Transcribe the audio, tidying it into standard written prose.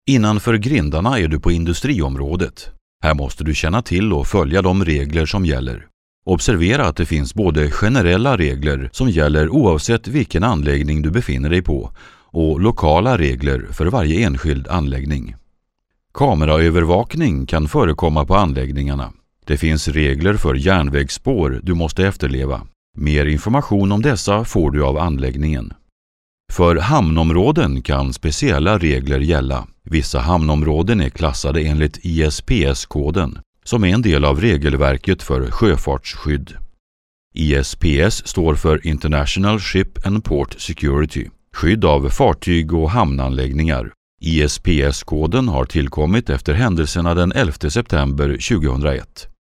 Innanför grindarna är du på industriområdet. Här måste du känna till och följa de regler som gäller. Observera att det finns både generella regler som gäller oavsett vilken anläggning du befinner dig på och lokala regler för varje enskild anläggning. Kameraövervakning kan förekomma på anläggningarna. Det finns regler för järnvägsspår du måste efterleva. Mer information om dessa får du av anläggningen. För hamnområden kan speciella regler gälla. Vissa hamnområden är klassade enligt ISPS-koden, som är en del av regelverket för sjöfartsskydd. ISPS står för International Ship and Port Security, skydd av fartyg och hamnanläggningar. ISPS-koden har tillkommit efter händelserna den 11 september 2001.